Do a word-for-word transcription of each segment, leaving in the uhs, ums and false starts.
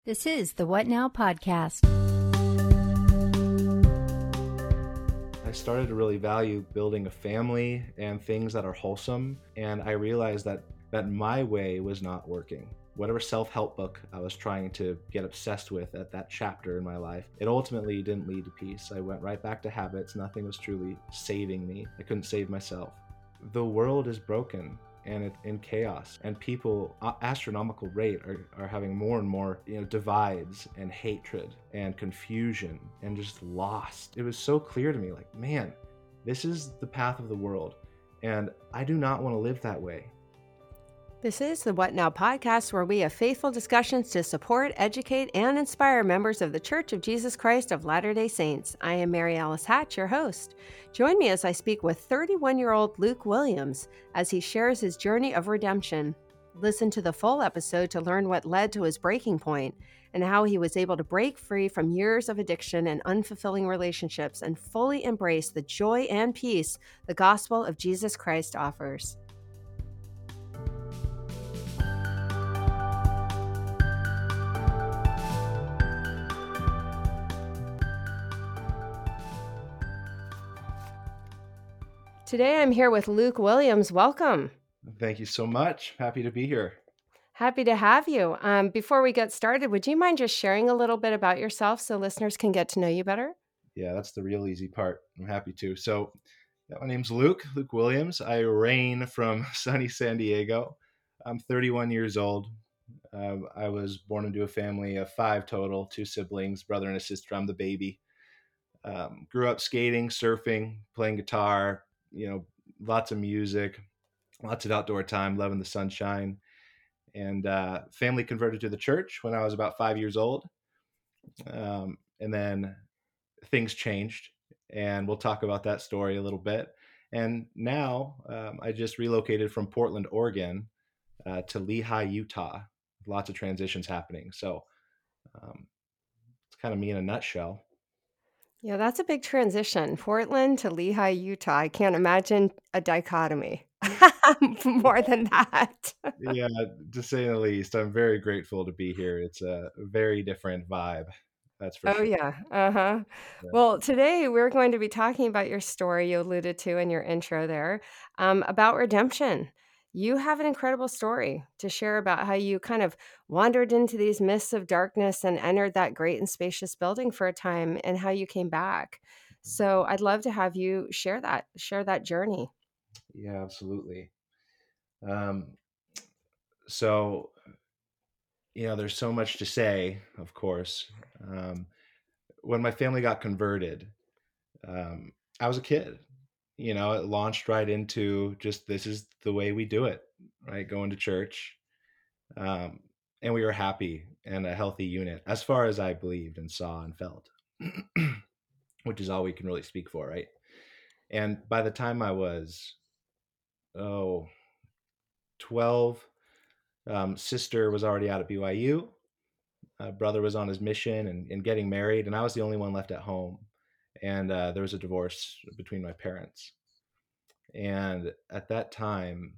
This is the What Now podcast. I started to really value building a family and things that are wholesome, and I realized that that my way was not working. Whatever self-help book I was trying to get obsessed with at that chapter in my life, it ultimately didn't lead to peace. I went right back to habits. Nothing was truly saving me. I couldn't save myself. The world is broken and it's in chaos, and people at astronomical rate are, are having more and more, you know, divides and hatred and confusion and just lost. It was so clear to me, like, man, this is the path of the world, and I do not want to live that way. This is the What Now podcast, where we have faithful discussions to support, educate, and inspire members of the Church of Jesus Christ of Latter-day Saints. I am Mary Alice Hatch, your host. Join me as I speak with thirty-one-year-old Luke Williams as he shares his journey of redemption. Listen to the full episode to learn what led to his breaking point and how he was able to break free from years of addiction and unfulfilling relationships and fully embrace the joy and peace the gospel of Jesus Christ offers. Today I'm here with Luke Williams. Welcome. Thank you so much. Happy to be here. Happy to have you. Um, before we get started, would you mind just sharing a little bit about yourself so listeners can get to know you better? Yeah, that's the real easy part. I'm happy to. So, yeah, my name's Luke, Luke Williams. I reign from sunny San Diego. I'm thirty-one years old. Um, I was born into a family of five total, two siblings, brother and a sister. I'm the baby. Um, grew up skating, surfing, playing guitar, you know, lots of music, lots of outdoor time, loving the sunshine. And uh, family converted to the church when I was about five years old. Um, and then things changed, and we'll talk about that story a little bit. And now um, I just relocated from Portland, Oregon uh, to Lehi, Utah. Lots of transitions happening. So um, it's kind of me in a nutshell. Yeah, that's a big transition. Portland to Lehi, Utah. I can't imagine a dichotomy more than that. Yeah, to say the least. I'm very grateful to be here. It's a very different vibe. That's for Oh, sure. yeah. Uh-huh. Yeah. Well, today we're going to be talking about your story you alluded to in your intro there, um, about redemption. You have an incredible story to share about how you kind of wandered into these mists of darkness and entered that great and spacious building for a time and how you came back. So I'd love to have you share that, share that journey. Yeah, absolutely. Um, so, you know, there's so much to say, of course. Um, when my family got converted, um, I was a kid. You know, it launched right into just this is the way we do it, right? Going to church. Um, and we were happy and a healthy unit as far as I believed and saw and felt, which is all we can really speak for, right? And by the time I was, oh, twelve, um, sister was already out at B Y U. Uh, brother was on his mission and, and getting married, and I was the only one left at home. And uh, there was a divorce between my parents. And at that time,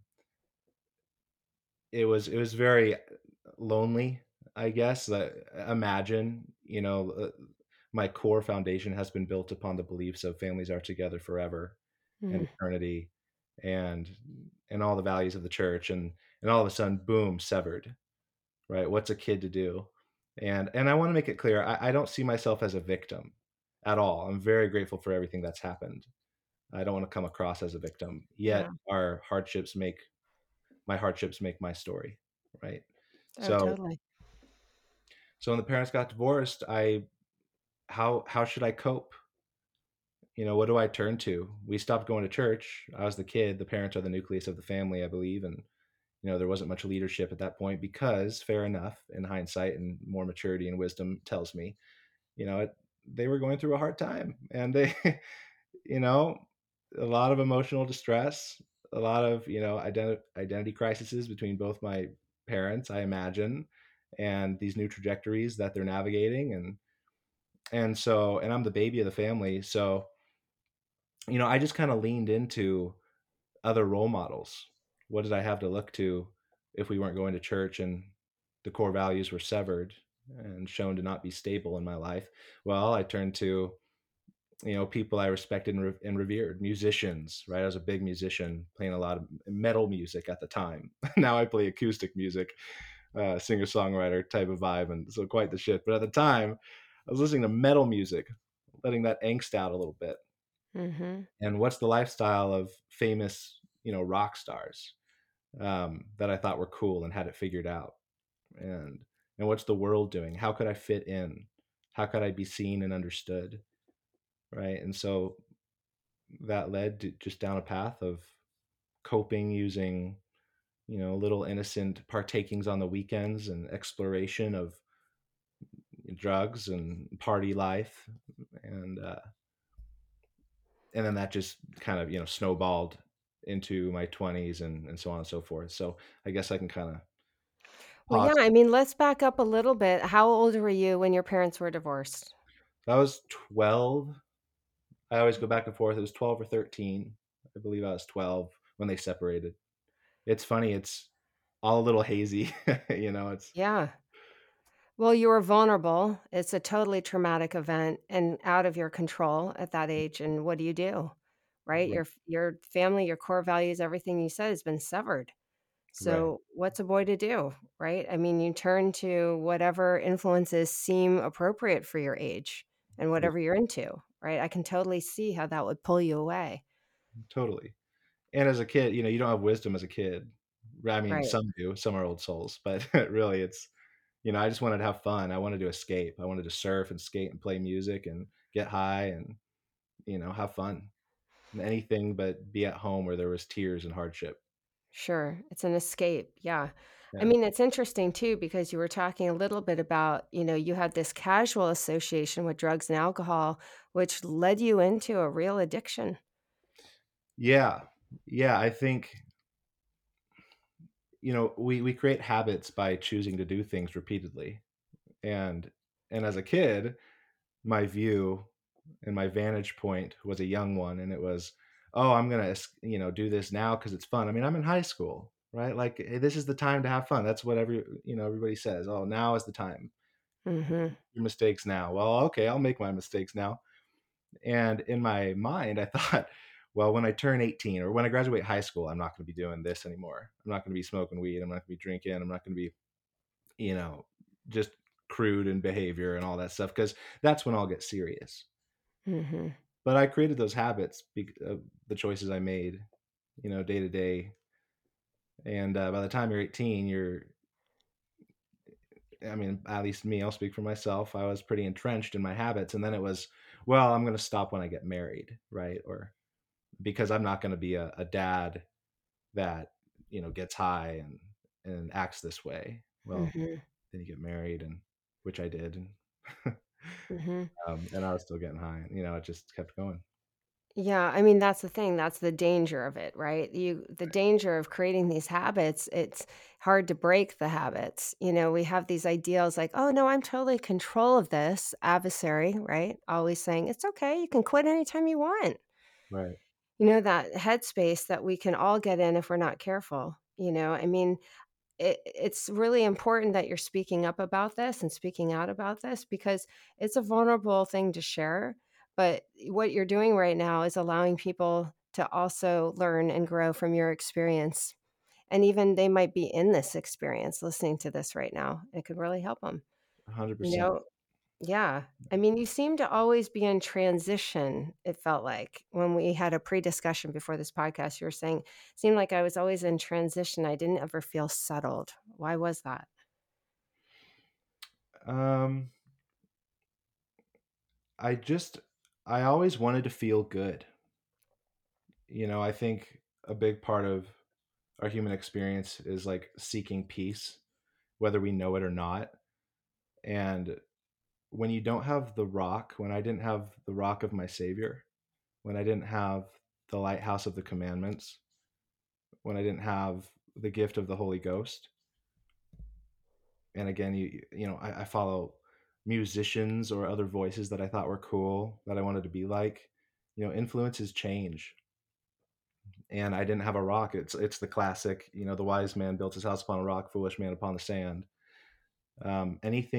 it was it was very lonely, I guess. Uh, imagine, you know, uh, my core foundation has been built upon the beliefs of families are together forever and Mm. eternity, and and all the values of the church, and and all of a sudden, boom, severed. Right? What's a kid to do? And and I want to make it clear, I, I don't see myself as a victim at all. I'm very grateful for everything that's happened. I don't want to come across as a victim. Yet Yeah. our hardships make my hardships make my story, right? Oh, So totally. so when the parents got divorced, I how how should I cope? You know, what do I turn to? We stopped going to church. I was the kid. The parents are the nucleus of the family, I believe, and you know there wasn't much leadership at that point because, fair enough, in hindsight and more maturity and wisdom tells me, you know, it, they were going through a hard time, and they, you know, a lot of emotional distress, a lot of you know identi- identity crises between both my parents, I imagine, and these new trajectories that they're navigating, and and so and I'm the baby of the family, so you know I just kind of leaned into other role models. What did I have to look to if we weren't going to church and the core values were severed? and shown to not be stable in my life, well, I turned to, you know, people I respected and, re- and revered, musicians, right? I was a big musician playing a lot of metal music at the time. Now I play acoustic music, uh, singer songwriter type of vibe, and so quite the shit. But at the time, I was listening to metal music, letting that angst out a little bit. Mm-hmm. And what's the lifestyle of famous, you know, rock stars um, that I thought were cool and had it figured out? And and what's the world doing? How could I fit in? How could I be seen and understood? Right. And so that led to just down a path of coping using, you know, little innocent partakings on the weekends and exploration of drugs and party life. And, uh, and then that just kind of, you know, snowballed into my twenties and, and so on and so forth. So I guess I can kind of Well, yeah, pause. I mean, let's back up a little bit. How old were you when your parents were divorced? I was twelve. I always go back and forth. It was twelve or thirteen. I believe I was twelve when they separated. It's funny. It's all a little hazy. you know, it's Yeah. Well, you were vulnerable. It's a totally traumatic event and out of your control at that age. And what do you do? Right? right. Your your family, your core values, everything you said has been severed. right. So, what's a boy to do? Right? I mean, you turn to whatever influences seem appropriate for your age and Yeah, whatever you're into, right? I can totally see how that would pull you away. totally. And as a kid, you know, you don't have wisdom as a kid. I mean, Right. some do. Some are old souls, but really, it's you know, I just wanted to have fun. I wanted to escape. I wanted to surf and skate and play music and get high and you know have fun. Anything but be at home where there was tears and hardship. Sure, it's an escape, yeah. I Yeah. mean, it's interesting too because you were talking a little bit about, you know, you had this casual association with drugs and alcohol, which led you into a real addiction. Yeah. Yeah, I think you know, we we create habits by choosing to do things repeatedly. And and as a kid, my view and my vantage point was a young one and it was, "Oh, I'm going to, you know, do this now cuz it's fun." I mean, I'm in high school, right? Like hey, this is the time to have fun. That's what every, you know, everybody says. "Oh, now is the time. Mhm. Your mistakes now." Well, okay, I'll make my mistakes now. And in my mind, I thought, well, when I turn eighteen or when I graduate high school, I'm not going to be doing this anymore. I'm not going to be smoking weed. I'm not going to be drinking. I'm not going to be, you know, just crude in behavior and all that stuff because that's when I'll get serious. Mhm. But I created those habits because of the choices I made, you know, day to day. And uh, by the time you're eighteen, you're, I mean, at least me, I'll speak for myself. I was pretty entrenched in my habits. And then it was, well, I'm going to stop when I get married, right? Or because I'm not going to be a, a dad that you know gets high and and acts this way. Well, Mhm. then you get married, and which I did, and Mhm. um, and I was still getting high. You know, it just kept going. Yeah, I mean, that's the thing, that's the danger of it, right? You the danger of creating these habits, it's hard to break the habits. You know, we have these ideals like, "Oh, no, I'm totally in control of this," adversary, right? Always saying, "It's okay, you can quit anytime you want." Right. You know, that headspace that we can all get in if we're not careful, you know? I mean, it it's really important that you're speaking up about this and speaking out about this because it's a vulnerable thing to share, but what you're doing right now is allowing people to also learn and grow from your experience, and even they might be in this experience listening to this right now. It could really help them, one hundred you percent. know? Yeah. I mean, you seem to always be in transition, it felt like. When we had a pre-discussion before this podcast, you were saying, "Seemed like I was always in transition. I didn't ever feel settled." Why was that? Um, I just I always wanted to feel good. You know, I think a big part of our human experience is like seeking peace, whether we know it or not. And when you don't have the rock, when I didn't have the rock of my savior, when I didn't have the lighthouse of the commandments, when I didn't have the gift of the Holy Ghost. And again, you you know, I, I follow musicians or other voices that I thought were cool that I wanted to be like. You know, influences change, and I didn't have a rock. It's it's the classic. You know, the wise man built his house upon a rock, foolish man upon the sand. Um, anything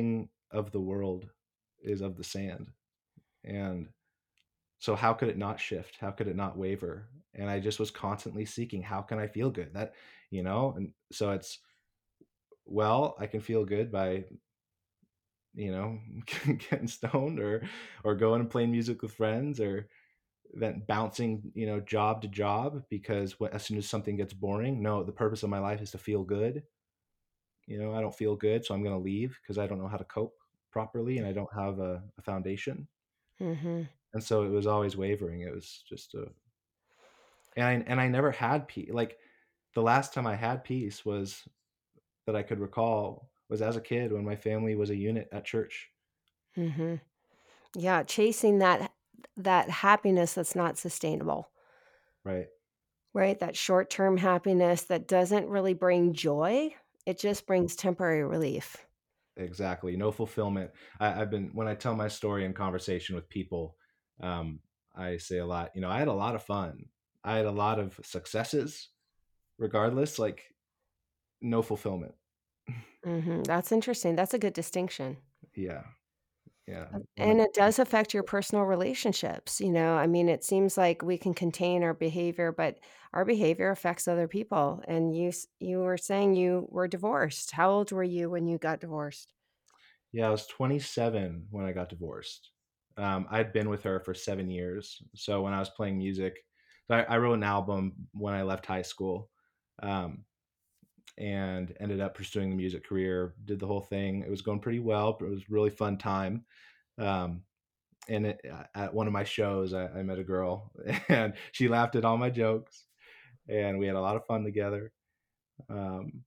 of the world is of the sand. And so how could it not shift? How could it not waver? And I just was constantly seeking, how can I feel good? That, you know, and so it's, well, I can feel good by, you know, getting stoned or or going and playing music with friends, or then bouncing, you know, job to job, because what, as soon as something gets boring, no, the purpose of my life is to feel good. You know, I don't feel good, so I'm going to leave because I don't know how to cope properly and I don't have a, a foundation. Mm-hmm. And so it was always wavering. It was just a, and I, and I never had peace. Like the last time I had peace was that I could recall was as a kid when my family was a unit at church. Mm-hmm. Yeah, chasing that that happiness that's not sustainable, Right. right? That short-term happiness that doesn't really bring joy. It just brings temporary relief. Exactly. No fulfillment. I, I've been, when I tell my story in conversation with people, um, I say a lot, you know, I had a lot of fun. I had a lot of successes, regardless, like no fulfillment. Mhm, that's interesting, that's a good distinction. Yeah. Yeah. Uh, When and it, it does affect your personal relationships, you know, I mean, it seems like we can contain our behavior, but our behavior affects other people, and you s you were saying you were divorced. How old were you when you got divorced? yeah, I was twenty-seven when I got divorced. Um, I'd been with her for seven years. So when I was playing music, so I, I wrote an album when I left high school. Um, and ended up pursuing the music career, did the whole thing. It was going pretty well, but it was a really fun time. Um, and it, at one of my shows, I, I met a girl and she laughed at all my jokes and we had a lot of fun together. Um,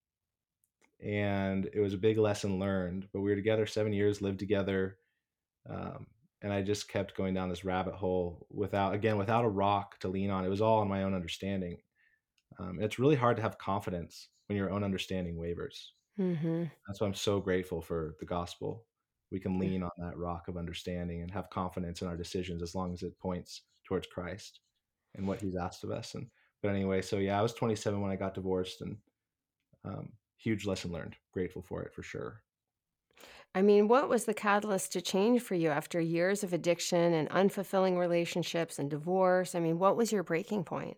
and it was a big lesson learned, but we were together seven years, lived together. Um, and I just kept going down this rabbit hole without, again, without a rock to lean on. It was all on my own understanding. Um, it's really hard to have confidence when your own understanding wavers. Mhm. That's why I'm so grateful for the gospel. We can lean on that rock of understanding and have confidence in our decisions as long as it points towards Christ and what he's asked of us. And but anyway, so yeah, I was twenty-seven when I got divorced, and um, huge lesson learned. Grateful for it for sure. I mean, what was the catalyst to change for you after years of addiction and unfulfilling relationships and divorce? I mean, what was your breaking point?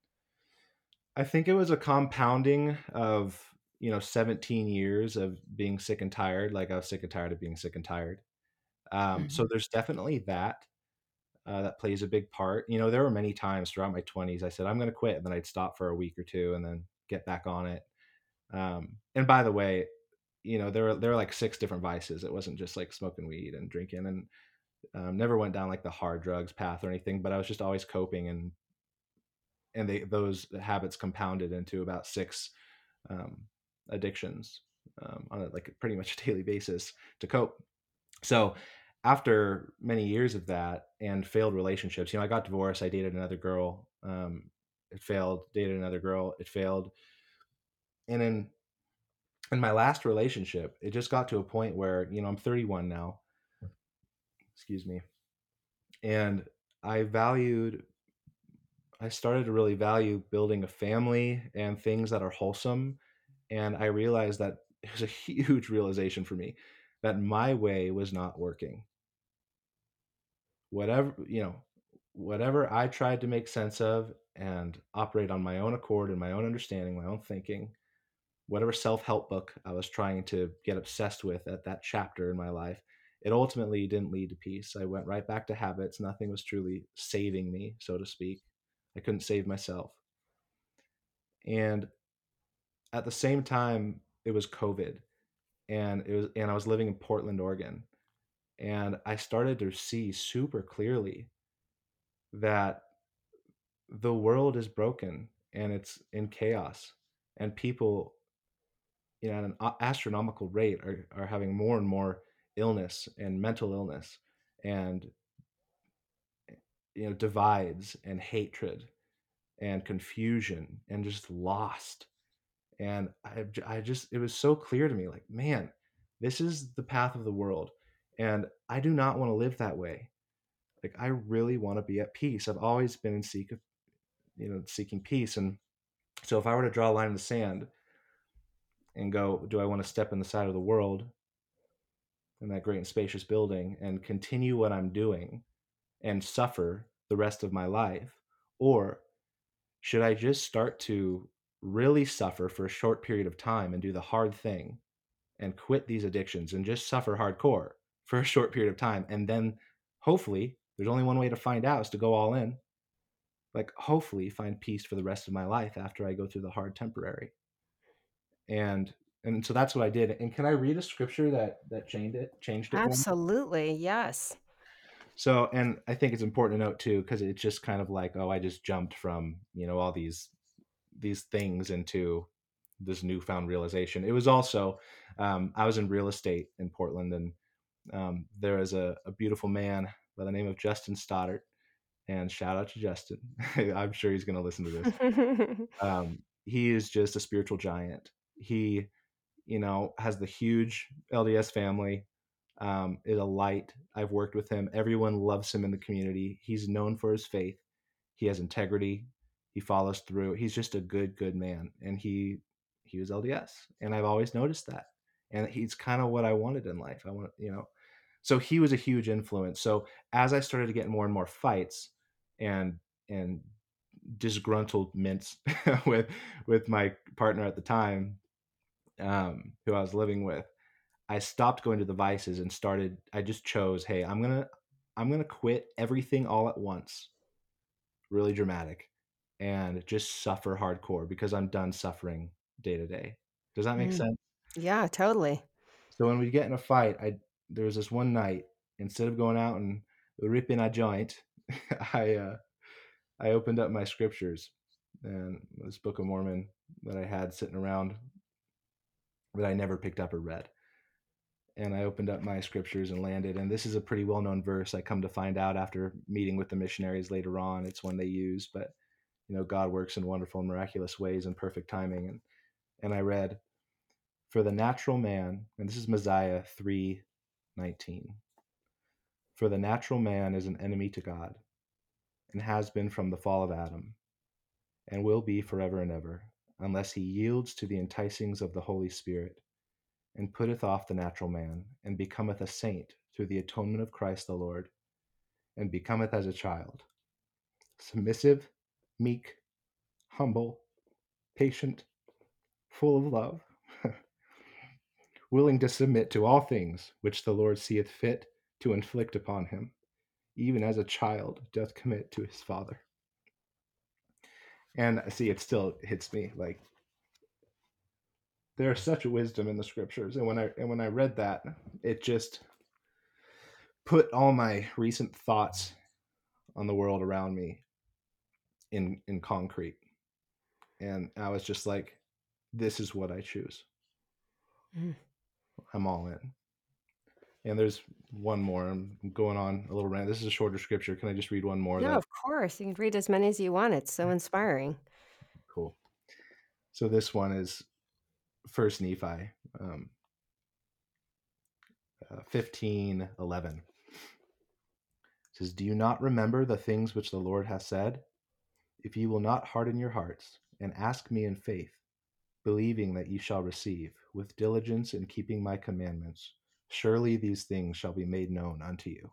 I think it was a compounding of, you know, seventeen years of being sick and tired. Like I was sick and tired of being sick and tired. Um, so Mhm. there's definitely that. Uh, that plays a big part. You know, there were many times throughout my twenties I said I'm going to quit, and then I'd stop for a week or two and then get back on it. Um, and by the way, you know, there were there were like six different vices. It wasn't just like smoking weed and drinking, and um, never went down like the hard drugs path or anything. But I was just always coping, and and they those habits compounded into about six um, addictions um, on a, like pretty much a daily basis to cope. So after many years of that and failed relationships, you know, I got divorced. I dated another girl. Um, it failed. Dated another girl. It failed. And in in my last relationship, it just got to a point where, you know, I'm thirty-one now. Excuse me. And I valued. I started to really value building a family and things that are wholesome. And I realized that it was a huge realization for me that my way was not working. Whatever, you know, whatever I tried to make sense of and operate on my own accord and my own understanding, my own thinking, whatever self-help book I was trying to get obsessed with at that chapter in my life, it ultimately didn't lead to peace. I went right back to habits. Nothing was truly saving me, so to speak. I couldn't save myself. And at the same time, it was COVID, and it was and I was living in Portland, Oregon, and I started to see super clearly that the world is broken and it's in chaos, and people, you know, at an a- astronomical rate are, are having more and more illness and mental illness, and you know, divides and hatred and confusion and just lost. And I, j- I just, it was so clear to me, like, man, this is the path of the world, and I do not want to live that way. Like, I really want to be at peace. I've always been in seek of, you know, seeking peace. And so if I were to draw a line in the sand and go, do I want to step in the side of the world in that great and spacious building and continue what I'm doing and suffer the rest of my life? Or should I just start to really suffer for a short period of time and do the hard thing and quit these addictions and just suffer hardcore for a short period of time? And then hopefully, there's only one way to find out is to go all in. Like, hopefully find peace for the rest of my life after I go through the hard temporary. And and so that's what I did. And can I read a scripture that that changed it, changed it for me? Absolutely. Yes. So, and I think it's important to note too, because it's just kind of like, oh, I just jumped from, you know, all these these things into this newfound realization. It was also, um, I was in real estate in Portland, and um, there is a, a beautiful man by the name of Justin Stoddard, and shout out to Justin. I'm sure he's going to listen to this. Um, he is just a spiritual giant. He, you know, has the huge L D S family, um, is a light. I've worked with him. Everyone loves him in the community. He's known for his faith. He has integrity. He follows through. He's just a good, good man. And he he was L D S. And I've always noticed that. And he's kind of what I wanted in life. I want, you know, so he was a huge influence. So as I started to get more and more fights and and disgruntlements with with my partner at the time, um, who I was living with, I stopped going to the vices and started, I just chose, hey, I'm going to, I'm going to quit everything all at once, really dramatic, and just suffer hardcore because I'm done suffering day to day. Does that make Mm. sense? Yeah, totally. So when we get in a fight, I, there was this one night, instead of going out and ripping a joint, I, uh, I opened up my scriptures and this Book of Mormon that I had sitting around that I never picked up or read. And I opened up my scriptures and landed. And this is a pretty well known verse. I come to find out after meeting with the missionaries later on, it's one they use. But, you know, God works in wonderful and miraculous ways and perfect timing. And, and I read, for the natural man, and this is Mosiah three nineteen, for the natural man is an enemy to God and has been from the fall of Adam and will be forever and ever, unless he yields to the enticings of the Holy Spirit and putteth off the natural man, and becometh a saint through the atonement of Christ the Lord, and becometh as a child, submissive, meek, humble, patient, full of love, willing to submit to all things which the Lord seeth fit to inflict upon him, even as a child doth commit to his father. And see, it still hits me like there's such a wisdom in the scriptures. And when I and when I read that, it just put all my recent thoughts on the world around me in in concrete. And I was just like, this is what I choose. Mm. I'm all in. And there's one more. I'm going on a little rant. This is a shorter scripture. Can I just read one more? Yeah, That of course. You can read as many as you want. It's so inspiring. cool. So this one is First Nephi, um, uh, fifteen eleven. It says, do you not remember the things which the Lord hath said? If ye will not harden your hearts, and ask me in faith, believing that ye shall receive, with diligence in keeping my commandments, surely these things shall be made known unto you.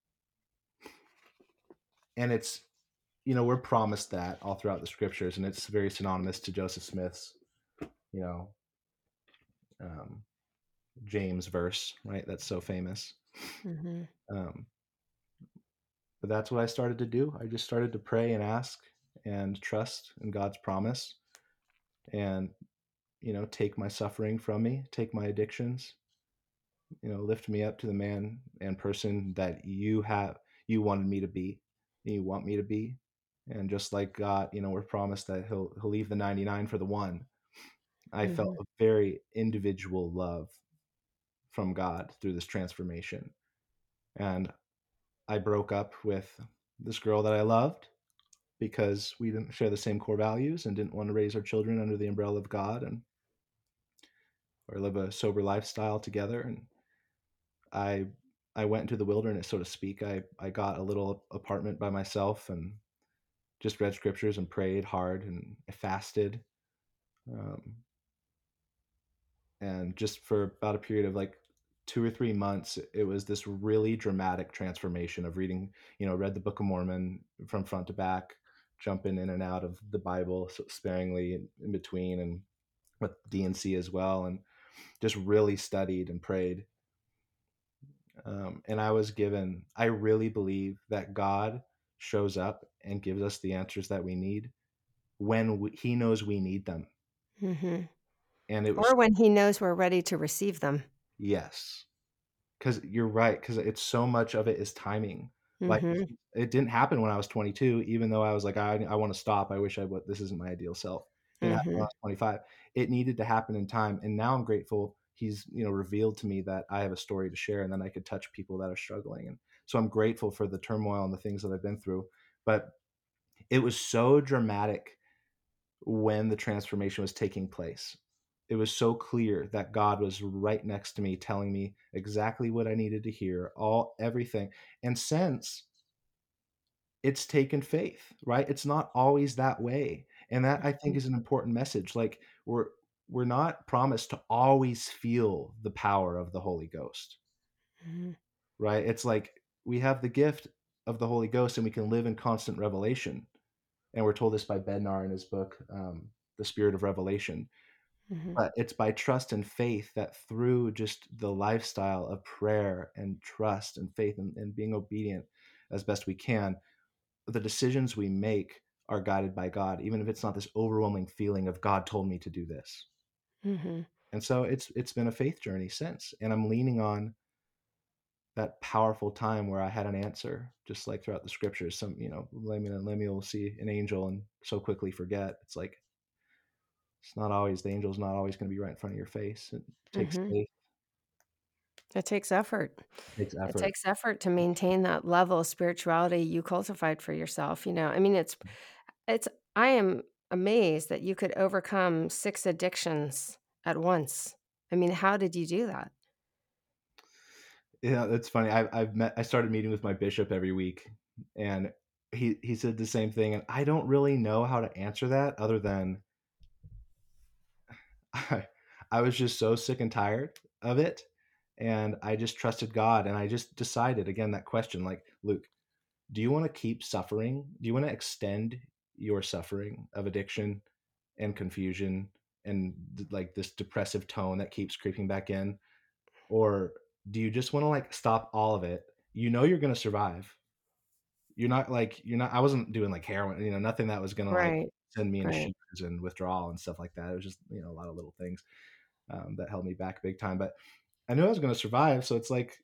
And it's, you know, we're promised that all throughout the scriptures, and it's very synonymous to Joseph Smith's, you know, um, James verse, right? That's so famous. Mm-hmm. Um, but that's what I started to do. I just started to pray and ask and trust in God's promise, and, you know, take my suffering from me, take my addictions, you know, lift me up to the man and person that you have, you wanted me to be, and you want me to be. And just like God, you know, we're promised that he'll, he'll leave the ninety-nine for the one. I Mm-hmm. felt a very individual love from God through this transformation. And I broke up with this girl that I loved because we didn't share the same core values and didn't want to raise our children under the umbrella of God and or live a sober lifestyle together. And I I went into the wilderness, so to speak. I, I got a little apartment by myself and just read scriptures and prayed hard, and I fasted. Um, and just for about a period of like two or three months, it was this really dramatic transformation of reading, you know, read the Book of Mormon from front to back, jumping in and out of the Bible so sparingly in, in between, and with D and C as well, and just really studied and prayed. Um, and I was given, I really believe that God shows up and gives us the answers that we need when we, he knows we need them. Mm-hmm. And it was, Or when he knows we're ready to receive them. yes, because you're right, because it's so much of it is timing. Like Mm-hmm. it didn't happen when I was twenty-two, even though I was like, I, I want to stop. I wish I would. This isn't my ideal self. It didn't happen Mm-hmm. when I was twenty-five. It needed to happen in time. And now I'm grateful he's, you know, revealed to me that I have a story to share and then I could touch people that are struggling. And so I'm grateful for the turmoil and the things that I've been through. But it was so dramatic when the transformation was taking place. It was so clear that God was right next to me, telling me exactly what I needed to hear, all everything. And since it's taken faith, right? It's not always that way. And that I think is an important message. Like we're we're not promised to always feel the power of the Holy Ghost, Mm-hmm. right? It's like we have the gift of the Holy Ghost and we can live in constant revelation. And we're told this by Bednar in his book, um, The Spirit of Revelation. Mm-hmm. But it's by trust and faith that through just the lifestyle of prayer and trust and faith and, and being obedient as best we can, the decisions we make are guided by God, even if it's not this overwhelming feeling of God told me to do this. Mm-hmm. And so it's it's been a faith journey since, and I'm leaning on that powerful time where I had an answer, just like throughout the scriptures. Some, you know, Lemuel and Lemuel will see an angel and so quickly forget. It's like it's not always the angel's not always going to be right in front of your face. It takes Mm-hmm. faith, It takes effort. it takes It effort. takes effort to maintain that level of spirituality you cultivated for yourself. You know, I mean, it's, it's, I am amazed that you could overcome six addictions at once. I mean, how did you do that? Yeah, that's funny. I've I've met. I started meeting with my bishop every week, and he he said the same thing. And I don't really know how to answer that, other than I, I was just so sick and tired of it, and I just trusted God, and I just decided again that question, like, Luke, do you want to keep suffering? Do you want to extend your suffering of addiction and confusion and like this depressive tone that keeps creeping back in, or do you just want to like stop all of it? You know you're going to survive. You're not like you're not I wasn't doing like heroin, you know, nothing that was going to like Right. send me into Right. shooters and withdrawal and stuff like that. It was just, you know, a lot of little things um, that held me back big time. But I knew I was going to survive, so it's like,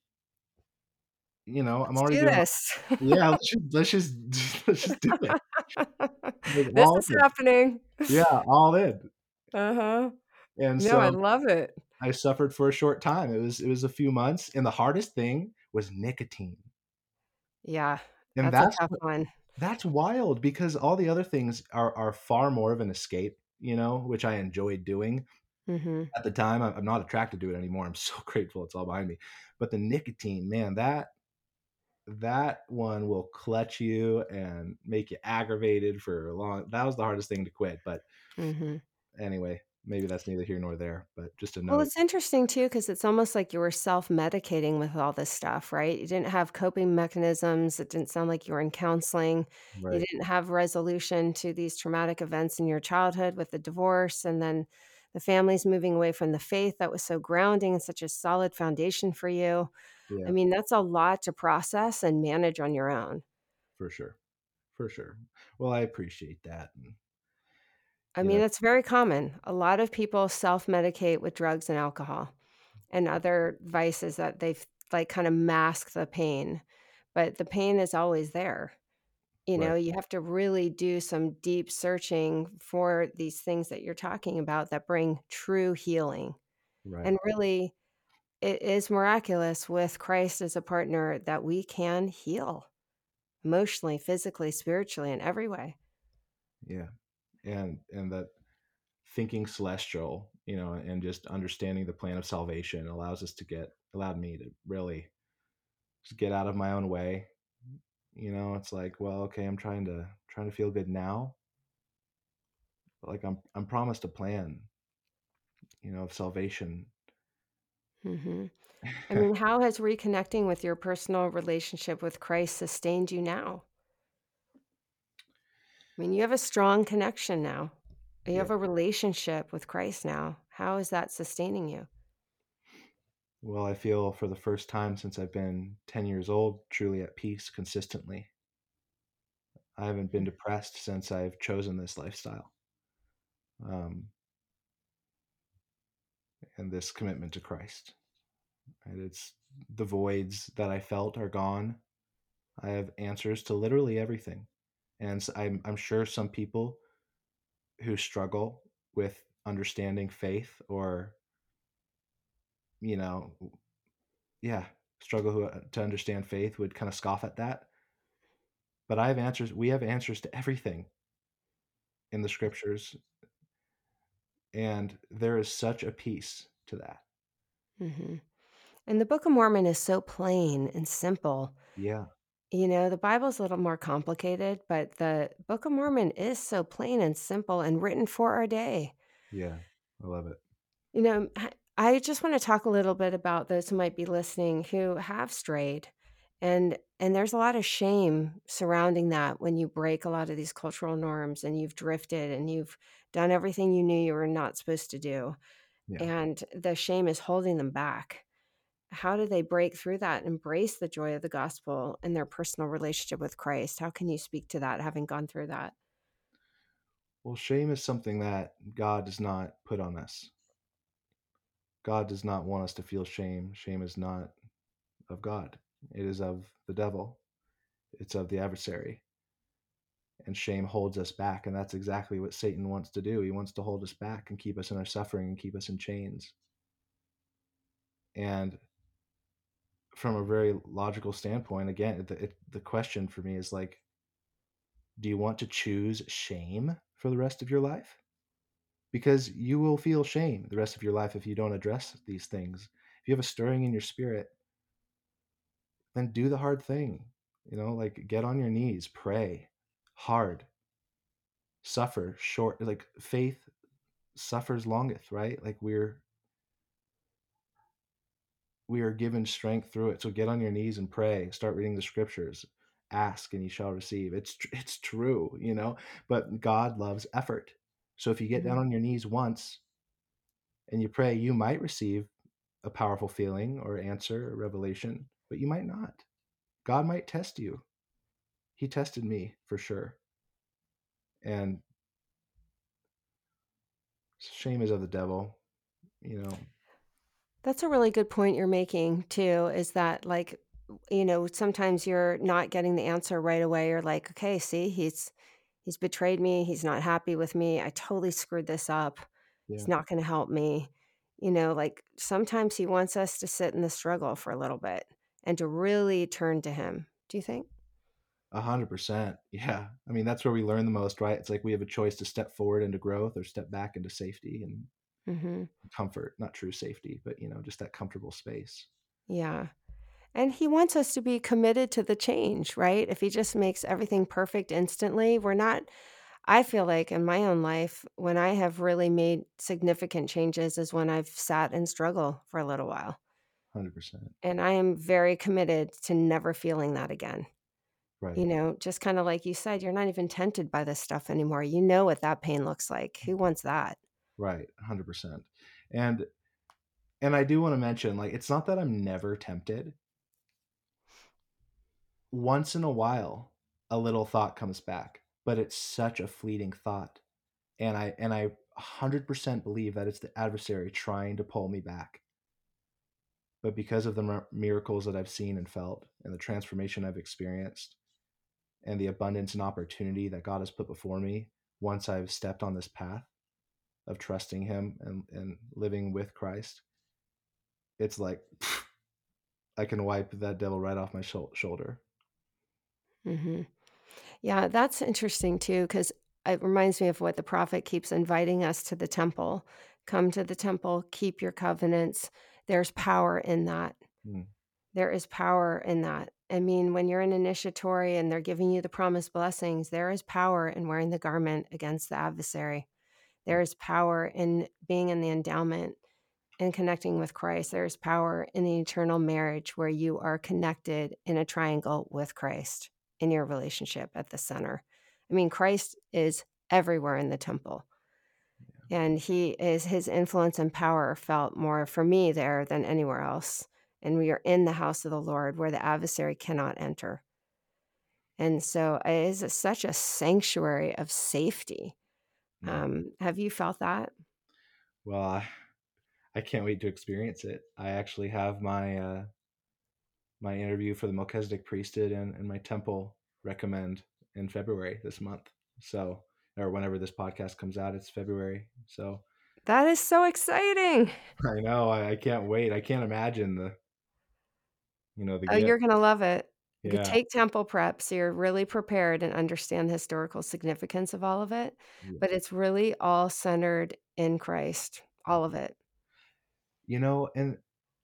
you know, I'm Let's already do doing. this. Yeah, let's just let's just, let's just do it. Like This all is in. happening. Yeah, all in. Uh-huh. And No, I so love it. I suffered for a short time. It was it was a few months, and the hardest thing was nicotine. Yeah, And that's a that's tough one. that's wild because all the other things are are far more of an escape, you know, which I enjoyed doing. Mhm. At the time, I'm I'm not attracted to it anymore. I'm so grateful it's all behind me. But the nicotine, man, that that one will clutch you and make you aggravated for a long. That was the hardest thing to quit. But Mhm. anyway, maybe that's neither here nor there. But just a Well, note. it's interesting too because it's almost like you were self-medicating with all this stuff, right? You didn't have coping mechanisms, it didn't sound like you were in counseling, you Right. didn't have resolution to these traumatic events in your childhood with the divorce, and then the family's moving away from the faith that was so grounding and such a solid foundation for you. I Yeah, mean, that's a lot to process and manage on your own. for sure. For sure. Well, I appreciate that. And, I you mean, know, it's very common. A lot of people self-medicate with drugs and alcohol and other vices that they've like kind of mask the pain, but the pain is always there. You right, know, you have to really do some deep searching for these things that you're talking about that bring true healing. right. And really, it is miraculous with Christ as a partner that we can heal emotionally, physically, spiritually, in every way. Yeah. And and that thinking celestial, you know, and just understanding the plan of salvation allows us to get allowed me to really just get out of my own way. You know, it's like, well, okay, I'm trying to trying to feel good now, but like I'm I'm promised a plan, you know, of salvation, Hmm. I mean, how has reconnecting with your personal relationship with Christ sustained you now? I mean, you have a strong connection now. You Yeah. have a relationship with Christ now. How is that sustaining you? Well, I feel for the first time since I've been ten years old, truly at peace consistently. I haven't been depressed since I've chosen this lifestyle, um, and this commitment to Christ. And it's the voids that I felt are gone. I have answers to literally everything. And s- I'm, I'm sure some people who struggle with understanding faith or, you know, yeah, struggle who, uh, to understand faith would kind of scoff at that. But I have answers. We have answers to everything in the scriptures. And there is such a peace to that. Hmm. And the Book of Mormon is so plain and simple. Yeah. You know, the Bible's a little more complicated, but the Book of Mormon is so plain and simple and written for our day. Yeah. I love it. You know, h- I just want to talk a little bit about those who might be listening who have strayed. And and there's a lot of shame surrounding that when you break a lot of these cultural norms and you've drifted and you've done everything you knew you were not supposed to do. Yeah. And the shame is holding them back. How do they break through that and embrace the joy of the gospel in their personal relationship with Christ? How can you speak to that, having gone through that? Well, shame is something that God does not put on us. God does not want us to feel shame. Shame is not of God, it is of the devil, it's of the adversary. And shame holds us back. And that's exactly what Satan wants to do. He wants to hold us back and keep us in our suffering and keep us in chains. And from a very logical standpoint, again, the, it, the question for me is like, do you want to choose shame for the rest of your life? Because you will feel shame the rest of your life if you don't address these things. If you have a stirring in your spirit, then do the hard thing. You know, like get on your knees, pray hard, suffer short. Like faith suffers longeth, right? Like we're we are given strength through it. So get on your knees and pray. Start reading the scriptures. Ask and you shall receive. It's it's true, you know. But God loves effort. So if you get down Mhm. on your knees once and you pray, you might receive a powerful feeling or answer or revelation, but you might not. God might test you. He tested me for sure. And shame is of the devil, you know. That's a really good point you're making too, is that like, you know, sometimes you're not getting the answer right away. You're like, okay, see, he's he's betrayed me. He's not happy with me. I totally screwed this up. Yeah. He's not going to help me. You know, like sometimes he wants us to sit in the struggle for a little bit and to really turn to him. Do you think? A hundred percent. Yeah. I mean, that's where we learn the most, right? It's like we have a choice to step forward into growth or step back into safety and Hmm. comfort, not true safety, but you know, just that comfortable space. Yeah. And he wants us to be committed to the change, right? If he just makes everything perfect instantly, we're not. I feel like in my own life, when I have really made significant changes is when I've sat and struggled for a little while. A hundred percent. And I am very committed to never feeling that again. You Right. know, just kind of like you said, you're not even tempted by this stuff anymore. You know what that pain looks like. Who wants that? Right. A hundred percent. And and I do want to mention, like, it's not that I'm never tempted. Once in a while, a little thought comes back, but it's such a fleeting thought. And I and I a hundred percent believe that it's the adversary trying to pull me back. But because of the mir- miracles that I've seen and felt, and the transformation I've experienced, and the abundance and opportunity that God has put before me, once I've stepped on this path of trusting Him and, and living with Christ, it's like I can wipe that devil right off my shou- shoulder. Hmm. Yeah, that's interesting too, because it reminds me of what the prophet keeps inviting us to the temple. Come to the temple, keep your covenants. There's power in that. Mm, There is power in that. I mean, when you're an initiatory and they're giving you the promised blessings, there is power in wearing the garment against the adversary. There is power in being in the endowment. in connecting with Christ. There's power in an eternal marriage where you are connected in a triangle with Christ in your relationship at the center. I mean, Christ is everywhere in the temple. And he is his influence and power felt more for me there than anywhere else. And we are in the house of the Lord where the adversary cannot enter. And so it is a, such a sanctuary of safety. Yeah. Um, have you felt that? Well, I, I can't wait to experience it. I actually have my uh, my interview for the Melchizedek priesthood and, and my temple recommend in February this month. So, or whenever this podcast comes out, it's February. So That is so exciting. I know I, I can't wait. I can't imagine the, you know, the Oh, gift. you're going to love it. You could Yeah. take temple prep so you're really prepared and understand the historical significance of all of it. Yeah. But it's really all centered in Christ, all of it. You know, and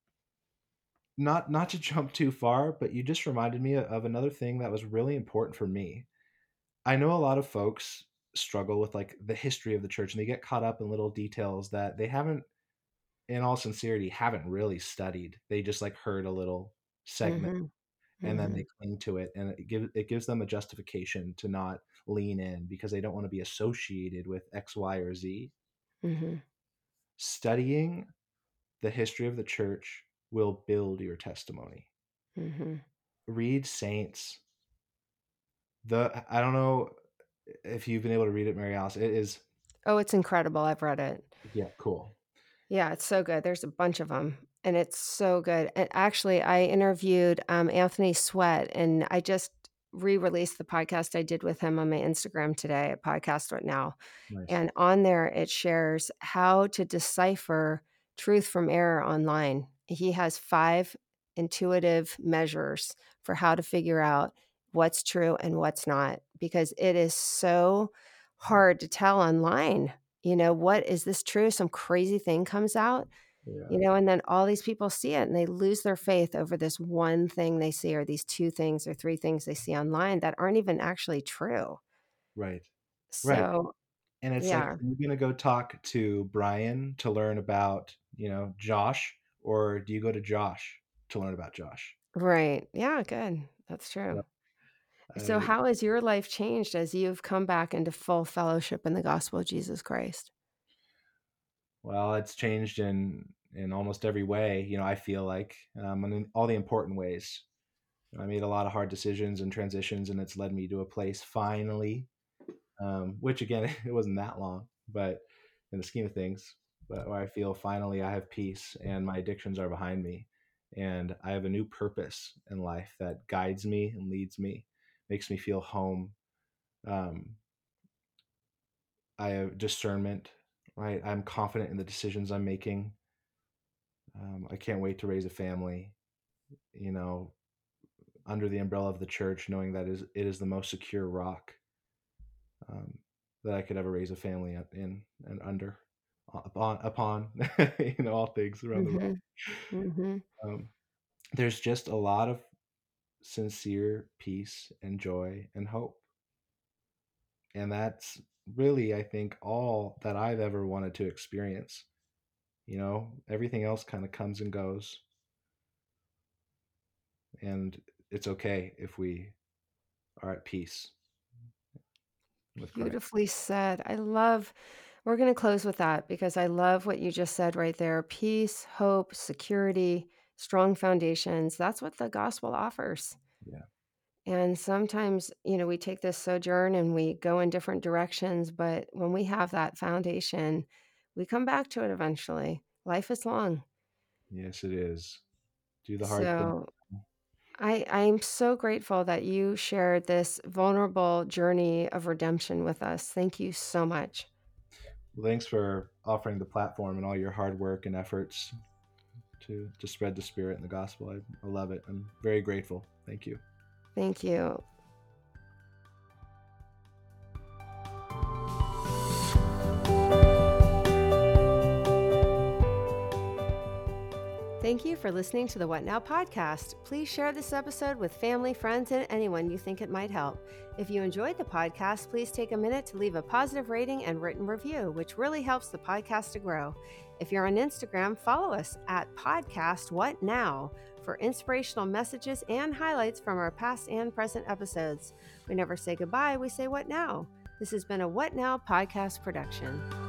not not to jump too far, but you just reminded me of another thing that was really important for me. I know a lot of folks struggle with like the history of the church and they get caught up in little details that they haven't, in all sincerity, haven't really studied. They just like heard a little segment Mm-hmm. and then Mm-hmm. they cling to it, and it gives it gives them a justification to not lean in because they don't want to be associated with X, Y, or Z. Mm-hmm. Studying the history of the church will build your testimony. Mm-hmm. Read Saints. The I don't know if you've been able to read it, Mary Alice. It is Oh, it's incredible. I've read it. yeah, cool. Yeah, it's so good. There's a bunch of them, and it's so good. And actually, I interviewed um, Anthony Sweat, and I just re-released the podcast I did with him on my Instagram today at Podcast What Now. Nice. And on there, it shares how to decipher truth from error online. He has five intuitive measures for how to figure out what's true and what's not, because it is so hard to tell online. You know, what is this true? Some crazy thing comes out, Yeah. you know, and then all these people see it and they lose their faith over this one thing they see, or these two things or three things they see online that aren't even actually true. Right. Right. So, And it's like, yeah. are you going to go talk to Brian to learn about, you know, Josh, or do you go to Josh to learn about Josh? Right. Yeah, good. That's true. Yep. So I, how has your life changed as you've come back into full fellowship in the gospel of Jesus Christ? well, it's changed in in almost every way. You know, I feel like, um, and in all the important ways. I made a lot of hard decisions and transitions, and it's led me to a place finally, um, which again, it wasn't that long, but in the scheme of things, but where I feel finally I have peace and my addictions are behind me, and I have a new purpose in life that guides me and leads me, makes me feel home. Um, I have discernment, right? I'm confident in the decisions I'm making. Um, I can't wait to raise a family, you know, under the umbrella of the church, knowing that is it is the most secure rock um, that I could ever raise a family in and under upon upon you know all things around the rock. Mm-hmm. Mm-hmm. Um, there's just a lot of sincere peace and joy and hope, and that's really, I think, all that I've ever wanted to experience. You know, everything else kind of comes and goes, and it's okay if we are at peace with Christ. Beautifully said. I love, we're going to close with that because I love what you just said right there. Peace, hope, security, strong foundations. That's what the gospel offers. Yeah. And sometimes, you know, we take this sojourn and we go in different directions, but when we have that foundation, we come back to it eventually. Life is long. Yes, it is. Do the hard thing. So I I'm so grateful that you shared this vulnerable journey of redemption with us. Thank you so much. Well, thanks for offering the platform and all your hard work and efforts to to spread the spirit and the gospel. I, I love it. I'm very grateful. Thank you. Thank you. Thank you for listening to the What Now podcast. Please share this episode with family, friends, and anyone you think it might help. If you enjoyed the podcast, please take a minute to leave a positive rating and written review, which really helps the podcast to grow. If you're on Instagram, follow us at Podcast What Now for inspirational messages and highlights from our past and present episodes. We never say goodbye, we say what now. This has been a What Now podcast production.